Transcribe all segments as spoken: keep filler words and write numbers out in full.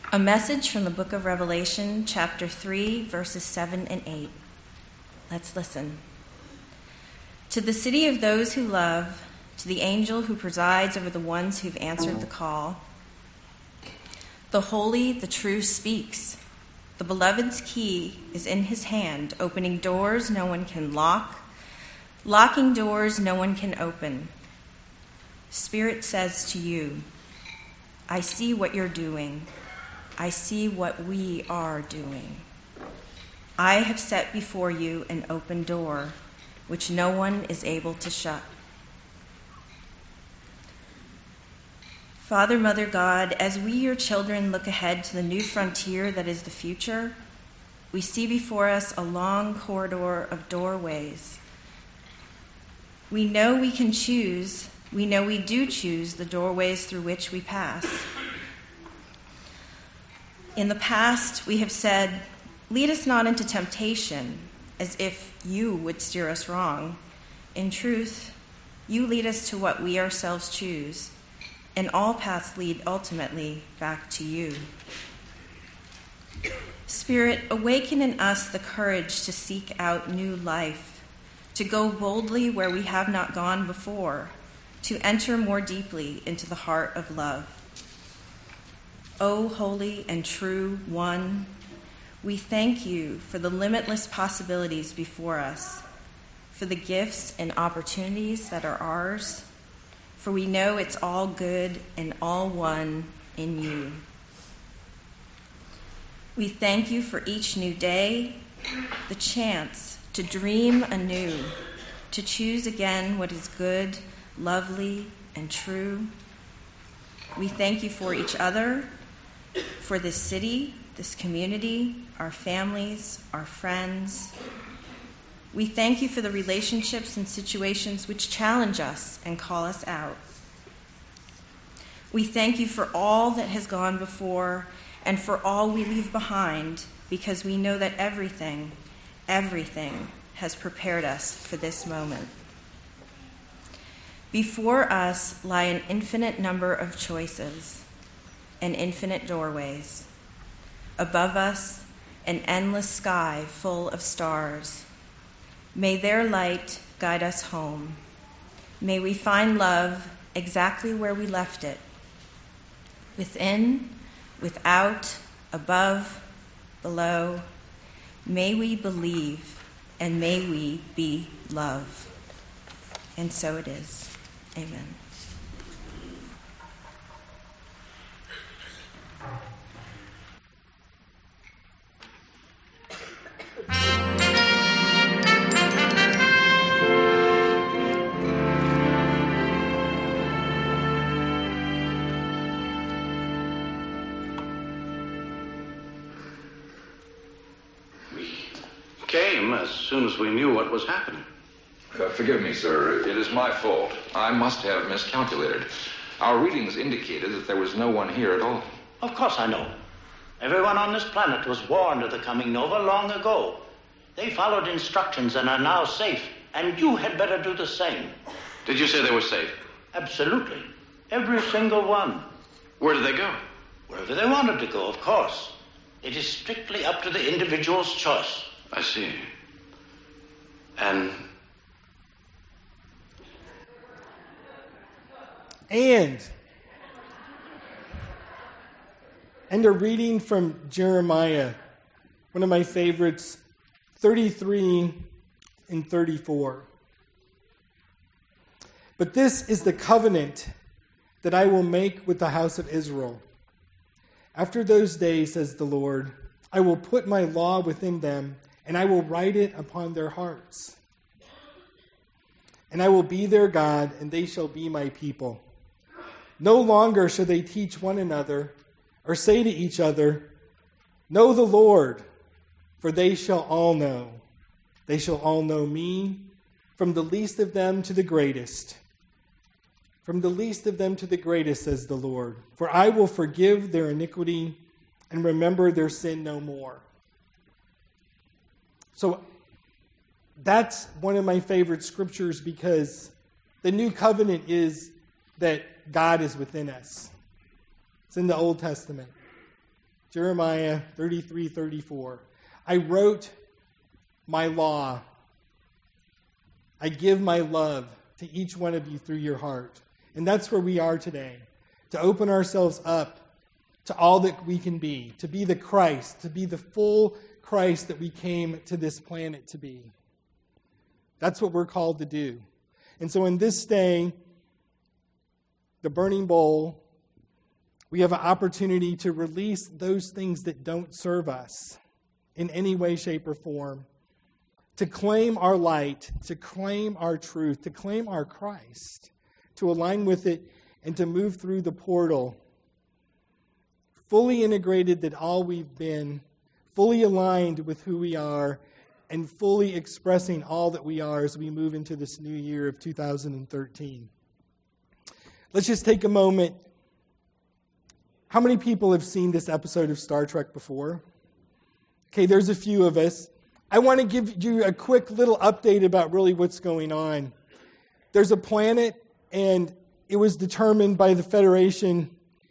A message from the book of Revelation, chapter three, verses seven and eight. Let's listen. To the city of those who love, to the angel who presides over the ones who've answered the call, the holy, the true speaks. The beloved's key is in his hand, opening doors no one can lock, locking doors no one can open. Spirit says to you, I see what you're doing. I see what we are doing. I have set before you an open door, which no one is able to shut. Father, Mother, God, as we, your children, look ahead to the new frontier that is the future, we see before us a long corridor of doorways. We know we can choose, we know we do choose the doorways through which we pass. In the past, we have said, lead us not into temptation, as if you would steer us wrong. In truth, you lead us to what we ourselves choose, and all paths lead ultimately back to you. Spirit, awaken in us the courage to seek out new life, to go boldly where we have not gone before, to enter more deeply into the heart of love. O holy and true one, we thank you for the limitless possibilities before us, for the gifts and opportunities that are ours, for we know it's all good and all one in you. We thank you for each new day, the chance to dream anew, to choose again what is good, lovely, and true. We thank you for each other, for this city, this community, our families, our friends. We thank you for the relationships and situations which challenge us and call us out. We thank you for all that has gone before and for all we leave behind, because we know that everything, everything has prepared us for this moment. Before us lie an infinite number of choices and infinite doorways. Above us, an endless sky full of stars. May their light guide us home. May we find love exactly where we left it, within, without, above, below. May we believe, and may we be love. And so it is. Amen. Came as soon as we knew what was happening. Uh, forgive me, sir. It is my fault. I must have miscalculated. Our readings indicated that there was no one here at all. Of course I know. Everyone on this planet was warned of the coming Nova long ago. They followed instructions and are now safe, and you had better do the same. Did you say they were safe? Absolutely. Every single one. Where did they go? Wherever they wanted to go, of course. It is strictly up to the individual's choice. I see. And... And... And a reading from Jeremiah, one of my favorites, thirty-three and thirty-four. But this is the covenant that I will make with the house of Israel. After those days, says the Lord, I will put my law within them, and I will write it upon their hearts. And I will be their God, and they shall be my people. No longer shall they teach one another, or say to each other, know the Lord, for they shall all know. They shall all know me, from the least of them to the greatest. From the least of them to the greatest, says the Lord. For I will forgive their iniquity and remember their sin no more. So that's one of my favorite scriptures, because the new covenant is that God is within us. It's in the Old Testament. Jeremiah thirty-three thirty-four. I wrote my law. I give my love to each one of you through your heart. And that's where we are today, to open ourselves up to all that we can be, to be the Christ, to be the full Christ that we came to this planet to be. That's what we're called to do. And so in this day, the burning bowl, we have an opportunity to release those things that don't serve us in any way, shape, or form, to claim our light, to claim our truth, to claim our Christ, to align with it, and to move through the portal, fully integrated that all we've been, fully aligned with who we are, and fully expressing all that we are as we move into this new year of two thousand thirteen. Let's just take a moment. How many people have seen this episode of Star Trek before? Okay, there's a few of us. I want to give you a quick little update about really what's going on. There's a planet, and it was determined by the Federation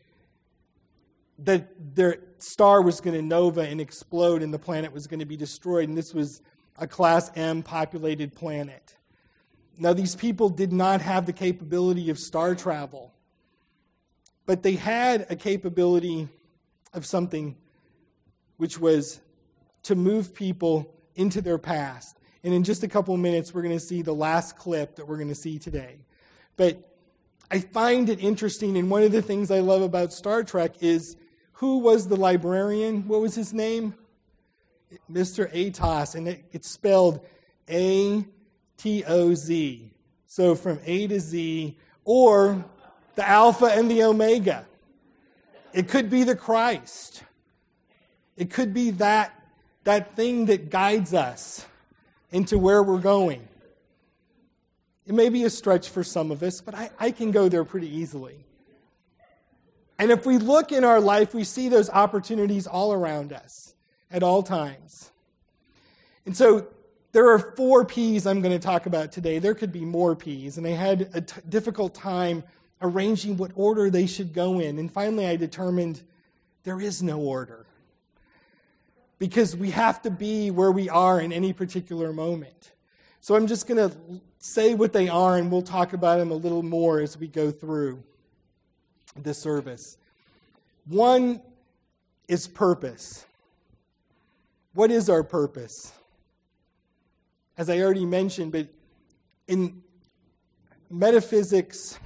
that their star was going to nova and explode, and the planet was going to be destroyed, and this was a Class M populated planet. Now, these people did not have the capability of star travel, but they had a capability of something, which was to move people into their past. And in just a couple of minutes, we're going to see the last clip that we're going to see today. But I find it interesting, and one of the things I love about Star Trek is, who was the librarian? What was his name? Mister Atos, and it, it's spelled A T O Z. So from A to Z, or the Alpha and the Omega. It could be the Christ. It could be that, that thing that guides us into where we're going. It may be a stretch for some of us, but I, I can go there pretty easily. And if we look in our life, we see those opportunities all around us at all times. And so there are four P's I'm going to talk about today. There could be more P's, and I had a t- difficult time arranging what order they should go in. And finally I determined there is no order, because we have to be where we are in any particular moment. So I'm just going to say what they are, and we'll talk about them a little more as we go through the service. One is purpose. What is our purpose? As I already mentioned, but in metaphysics,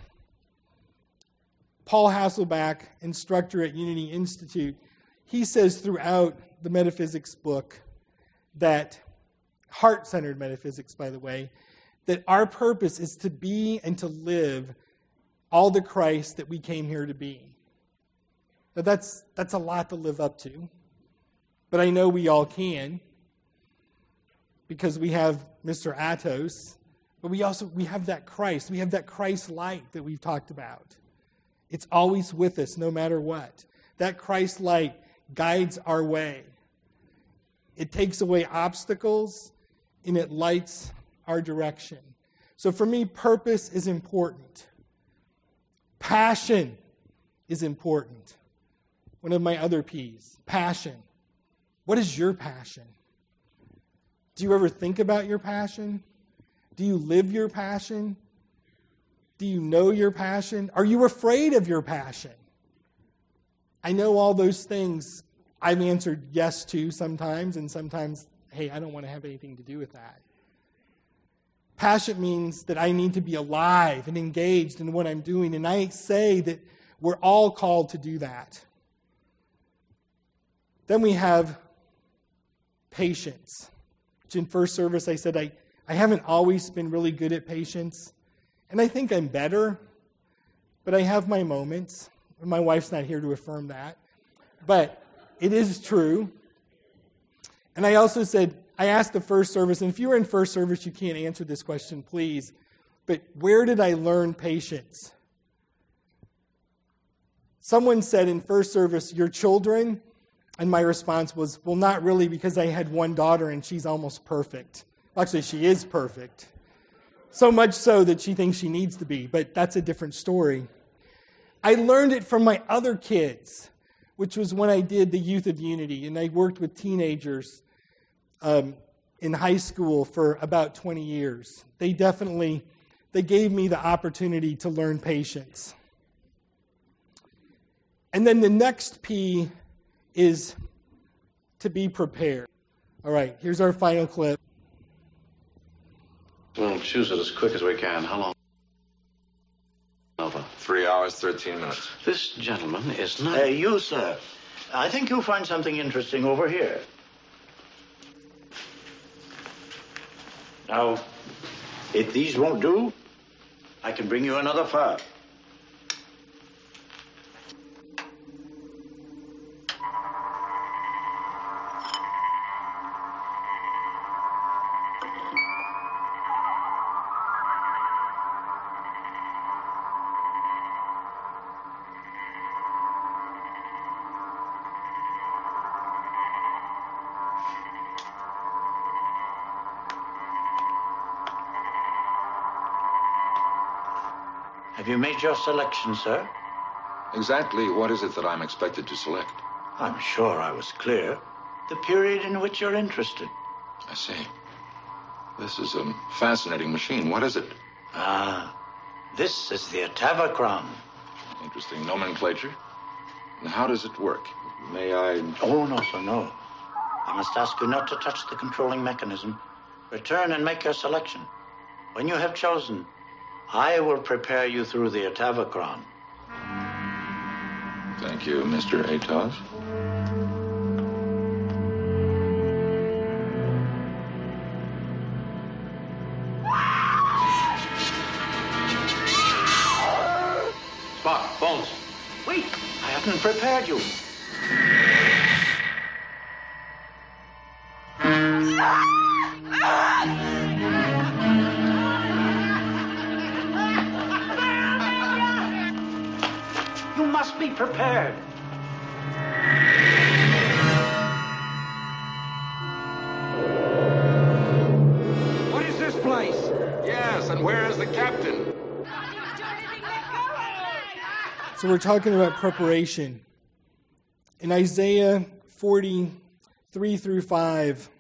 Paul Hasselbeck, instructor at Unity Institute, he says throughout the metaphysics book that, heart-centered metaphysics, by the way, that our purpose is to be and to live all the Christ that we came here to be. Now that's, that's a lot to live up to, but I know we all can, because we have Mister Atos, but we also we have that Christ. We have that Christ light that we've talked about. It's always with us, no matter what. That Christ light guides our way. It takes away obstacles, and it lights our direction. So for me, purpose is important. Passion is important. One of my other P's, passion. What is your passion? Do you ever think about your passion? Do you live your passion? Do you know your passion? Are you afraid of your passion? I know all those things I've answered yes to sometimes, and sometimes, hey, I don't want to have anything to do with that. Passion means that I need to be alive and engaged in what I'm doing, and I say that we're all called to do that. Then we have patience. Which in first service I said I, I haven't always been really good at patience. And I think I'm better, but I have my moments. My wife's not here to affirm that. But it is true. And I also said, I asked the first service, and if you were in first service, you can't answer this question, please. But where did I learn patience? Someone said in first service, your children. And my response was, well, not really, because I had one daughter and she's almost perfect. Actually, she is perfect. So much so that she thinks she needs to be, but that's a different story. I learned it from my other kids. which was when I did the Youth of Unity, and I worked with teenagers um, in high school for about twenty years. They definitely, they gave me the opportunity to learn patience. And then the next P is to be prepared. All right, here's our final clip. We'll choose it as quick as we can. How long? Over. Three hours, thirteen minutes. This gentleman is not... Uh, you, sir. I think you'll find something interesting over here. Now, if these won't do, I can bring you another file. Have you made your selection, sir? Exactly what is it that I'm expected to select? I'm sure I was clear. The period in which you're interested. I see. This is a fascinating machine. What is it? Ah, this is the Atavachron. Interesting nomenclature. And how does it work? May I... Oh, no, sir, no. I must ask you not to touch the controlling mechanism. Return and make your selection. When you have chosen, I will prepare you through the Atavachron. Thank you, Mister Atos. Spock, Bones. Wait, I haven't prepared you. You must be prepared. What is this place? Yes, and where is the captain? So we're talking about preparation. In Isaiah forty-three through five,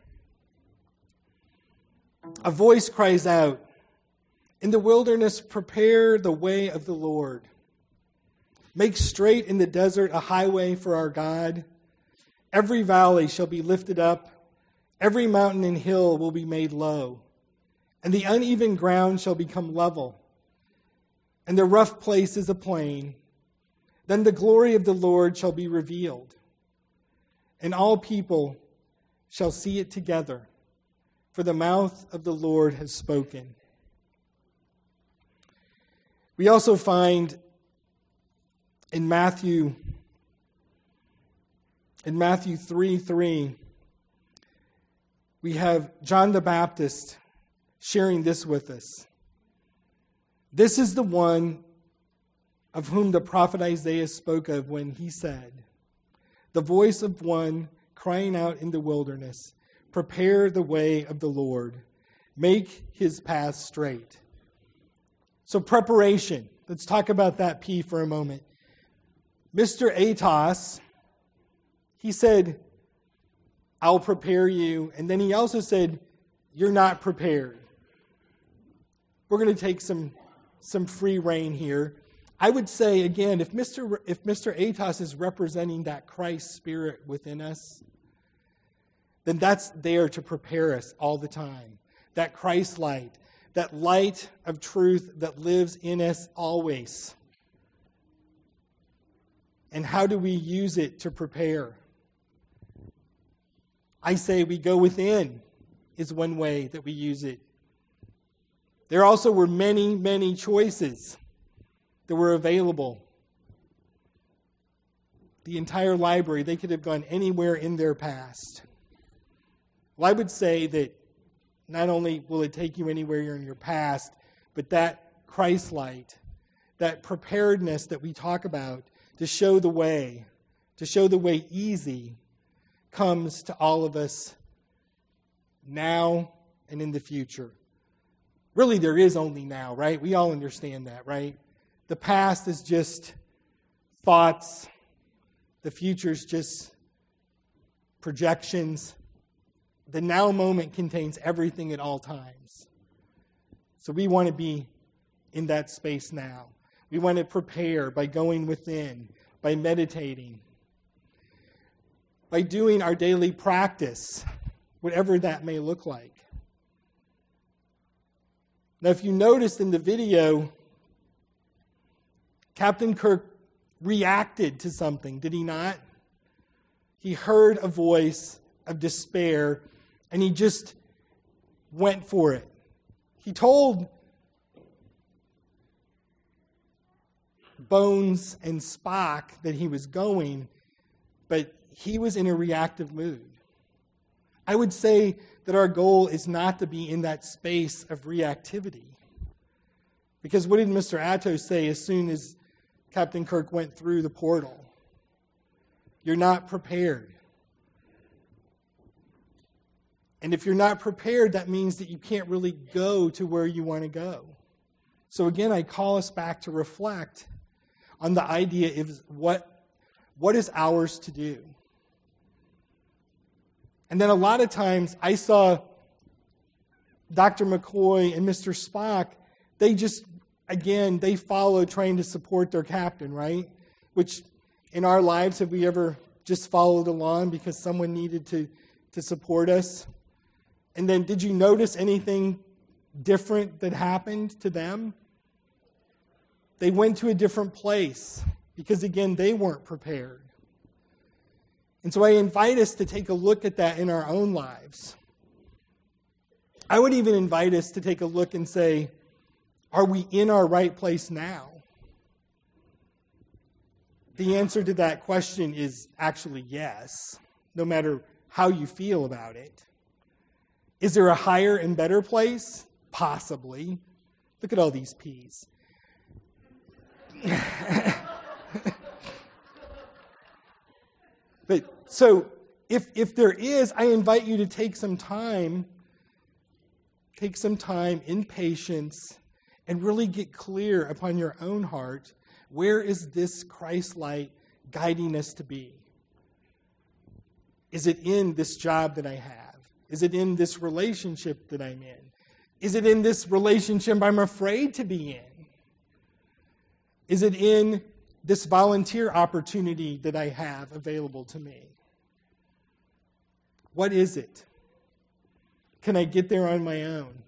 a voice cries out, "In the wilderness, prepare the way of the Lord. Make straight in the desert a highway for our God. Every valley shall be lifted up, every mountain and hill will be made low, and the uneven ground shall become level, and the rough places a plain. Then the glory of the Lord shall be revealed, and all people shall see it together, for the mouth of the Lord has spoken." We also find in Matthew, in Matthew three three, we have John the Baptist sharing this with us. "This is the one of whom the prophet Isaiah spoke of when he said, 'The voice of one crying out in the wilderness, prepare the way of the Lord, make his path straight.'" So preparation. Let's talk about that P for a moment. Mister Atos, he said, "I'll prepare you." And then he also said, "You're not prepared." We're going to take some, some free rein here. I would say, again, if Mister if Mister Atos is representing that Christ spirit within us, then that's there to prepare us all the time. That Christ light, that light of truth that lives in us always. And how do we use it to prepare? I say we go within is one way that we use it. There also were many, many choices that were available. The entire library, they could have gone anywhere in their past. Well, I would say that not only will it take you anywhere in your past, but that Christ light, that preparedness that we talk about to show the way, to show the way easy, comes to all of us now and in the future. Really, there is only now, right? We all understand that, right? The past is just thoughts. The the future's just projections. The now moment contains everything at all times. So we want to be in that space now. We want to prepare by going within, by meditating, by doing our daily practice, whatever that may look like. Now, if you noticed in the video, Captain Kirk reacted to something, did he not? He heard a voice of despair, and he just went for it. He told Bones and Spock that he was going, but he was in a reactive mood. I would say that our goal is not to be in that space of reactivity. Because what did Mister Atto say as soon as Captain Kirk went through the portal? You're not prepared. And if you're not prepared, that means that you can't really go to where you want to go. So again, I call us back to reflect on the idea of what, what is ours to do. And then a lot of times I saw Doctor McCoy and Mister Spock, they just, again, they follow trying to support their captain, right? Which in our lives, have we ever just followed along because someone needed to, to support us? And then did you notice anything different that happened to them? They went to a different place because, again, they weren't prepared. And so I invite us to take a look at that in our own lives. I would even invite us to take a look and say, are we in our right place now? The answer to that question is actually yes, no matter how you feel about it. Is there a higher and better place? Possibly. Look at all these P's. But so if if there is, I invite you to take some time, take some time in patience and really get clear upon your own heart, where is this Christ light guiding us to be? Is it in this job that I have? Is it in this relationship that I'm in? Is it in this relationship I'm afraid to be in? Is it in this volunteer opportunity that I have available to me? What is it? Can I get there on my own?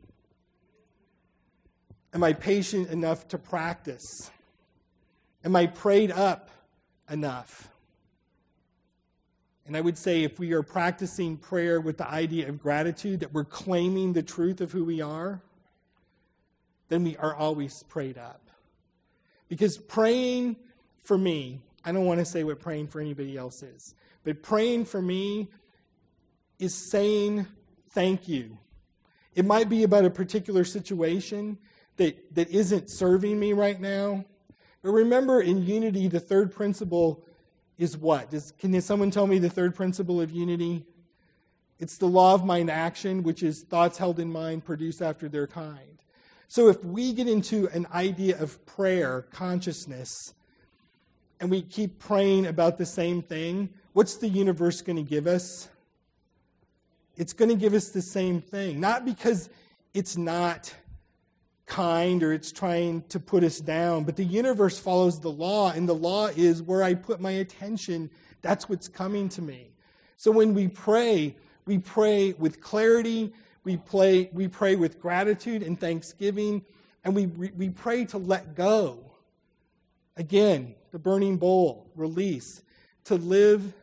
Am I patient enough to practice? Am I prayed up enough? And I would say if we are practicing prayer with the idea of gratitude, that we're claiming the truth of who we are, then we are always prayed up. Because praying for me, I don't want to say what praying for anybody else is, but praying for me is saying thank you. It might be about a particular situation that, that isn't serving me right now. But remember, in unity, the third principle is what? Does, can someone tell me the third principle of unity? It's the law of mind action, which is thoughts held in mind produce after their kind. So if we get into an idea of prayer, consciousness, and we keep praying about the same thing, what's the universe going to give us? It's going to give us the same thing. Not because it's not kind or it's trying to put us down, but the universe follows the law, and the law is where I put my attention, that's what's coming to me. So when we pray, we pray with clarity, we pray, we pray with gratitude and thanksgiving, and we, we pray to let go. Again, the burning bowl, release, to live,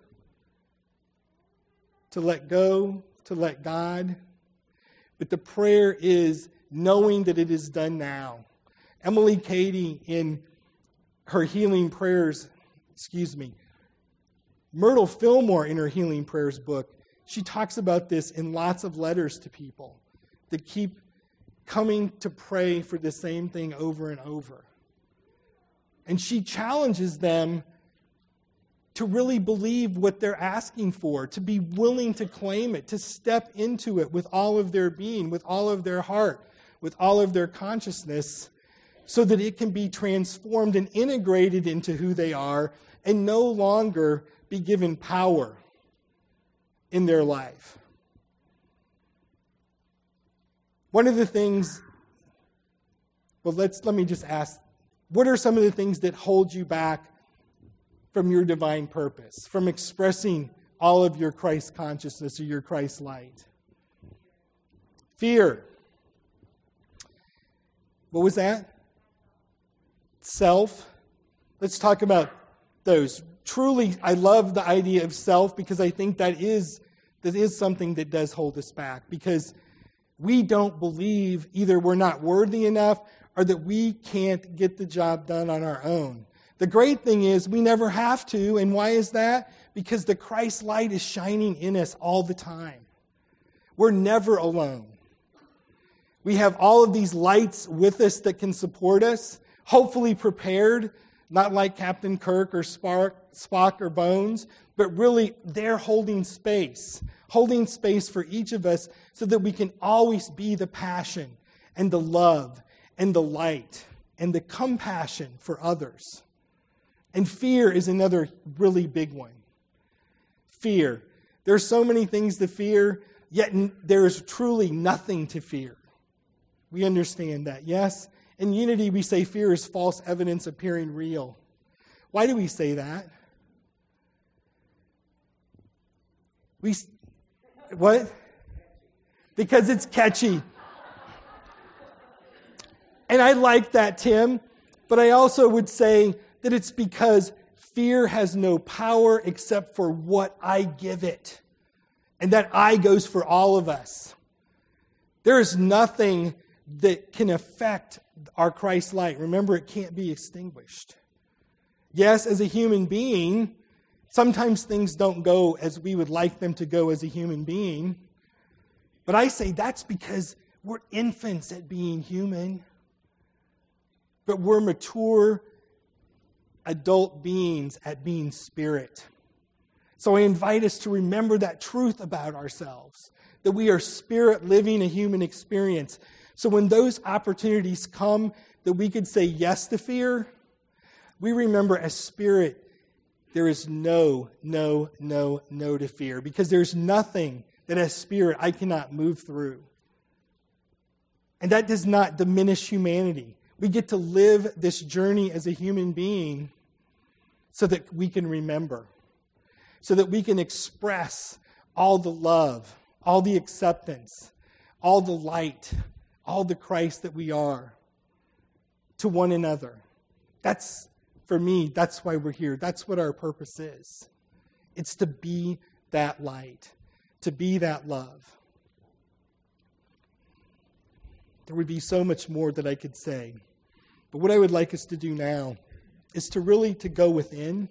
to let go, to let God. But the prayer is knowing that it is done now. Emily Cady, in her healing prayers, excuse me, Myrtle Fillmore, in her healing prayers book, she talks about this in lots of letters to people that keep coming to pray for the same thing over and over. And she challenges them to really believe what they're asking for, to be willing to claim it, to step into it with all of their being, with all of their heart, with all of their consciousness, so that it can be transformed and integrated into who they are and no longer be given power in their life. One of the things, well, let's let me just ask, what are some of the things that hold you back from your divine purpose, from expressing all of your Christ consciousness or your Christ light? Fear. What was that? Self. Let's talk about those. Truly, I love the idea of self because I think that is, that is something that does hold us back, because we don't believe either we're not worthy enough or that we can't get the job done on our own. The great thing is we never have to, and why is that? Because the Christ light is shining in us all the time. We're never alone. We have all of these lights with us that can support us, hopefully prepared, not like Captain Kirk or Spark, Spock or Bones, but really they're holding space, holding space for each of us so that we can always be the passion and the love and the light and the compassion for others. And fear is another really big one. Fear. There's so many things to fear, yet there is truly nothing to fear. We understand that, yes? In Unity, we say fear is false evidence appearing real. Why do we say that? We, what? Because it's catchy. And I like that, Tim, but I also would say that it's because fear has no power except for what I give it. And that I goes for all of us. There is nothing that can affect our Christ light. Remember, it can't be extinguished. Yes, as a human being, sometimes things don't go as we would like them to go as a human being. But I say that's because we're infants at being human. But we're mature adult beings at being spirit. So I invite us to remember that truth about ourselves, that we are spirit living a human experience. So when those opportunities come that we could say yes to fear, we remember as spirit, there is no, no, no, no to fear, because there's nothing that as spirit I cannot move through. And that does not diminish humanity. We get to live this journey as a human being so that we can remember, so that we can express all the love, all the acceptance, all the light, all the Christ that we are to one another. That's, for me, that's why we're here. That's what our purpose is. It's to be that light, to be that love. There would be so much more that I could say. But what I would like us to do now is to really to go within.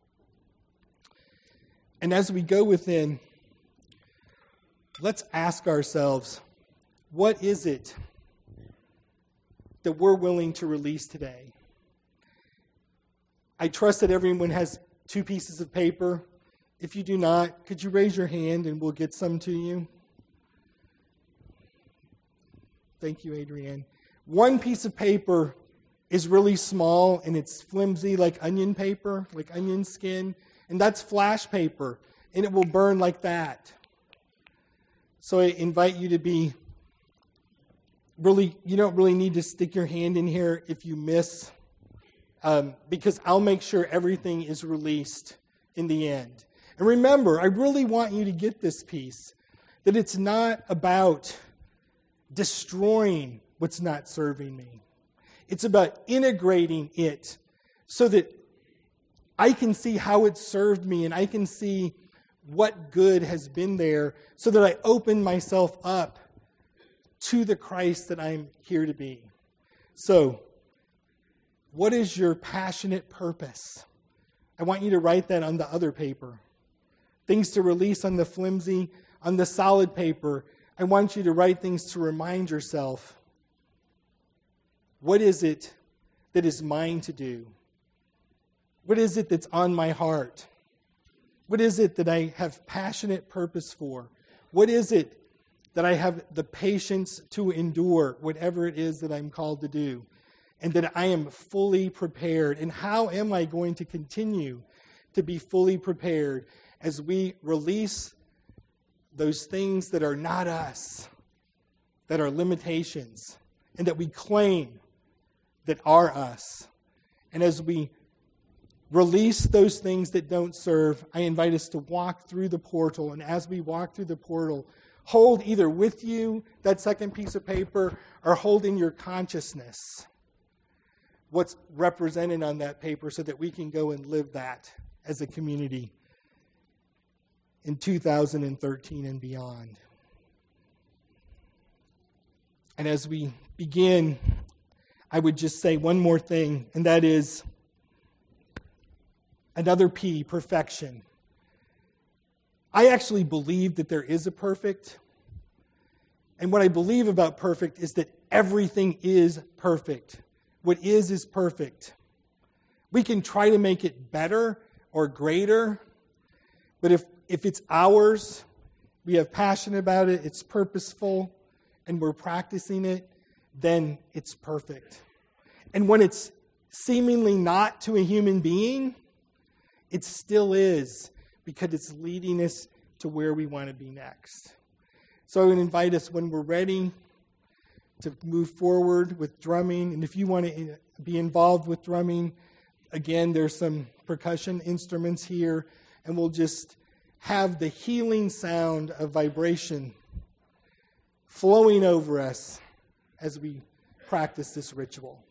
And as we go within, let's ask ourselves, what is it that we're willing to release today? I trust that everyone has two pieces of paper. If you do not, could you raise your hand and we'll get some to you? Thank you, Adrienne. One piece of paper is really small and it's flimsy like onion paper, like onion skin, and that's flash paper, and it will burn like that. So I invite you to be really, you don't really need to stick your hand in here if you miss, um, because I'll make sure everything is released in the end. And remember, I really want you to get this piece, that it's not about destroying what's not serving me. It's about integrating it so that I can see how it served me and I can see what good has been there so that I open myself up to the Christ that I'm here to be. So, what is your passionate purpose? I want you to write that on the other paper. Things to release on the flimsy, on the solid paper. I want you to write things to remind yourself, what is it that is mine to do? What is it that's on my heart? What is it that I have passionate purpose for? What is it that I have the patience to endure, whatever it is that I'm called to do? and that I am fully prepared. And how am I going to continue to be fully prepared as we release those things that are not us, that are limitations, and that we claim that are us? And as we release those things that don't serve, I invite us to walk through the portal. And as we walk through the portal, hold either with you that second piece of paper or hold in your consciousness what's represented on that paper so that we can go and live that as a community in two thousand thirteen and beyond. And as we begin, I would just say one more thing, and that is another P, perfection. I actually believe that there is a perfect. And what I believe about perfect is that everything is perfect. What is, is perfect. We can try to make it better or greater, but if, if it's ours, we have passion about it, it's purposeful, and we're practicing it, then it's perfect. And when it's seemingly not to a human being, it still is, because it's leading us to where we want to be next. So I would invite us, when we're ready to move forward with drumming, and if you want to be involved with drumming, again, there's some percussion instruments here, and we'll just have the healing sound of vibration flowing over us as we practice this ritual.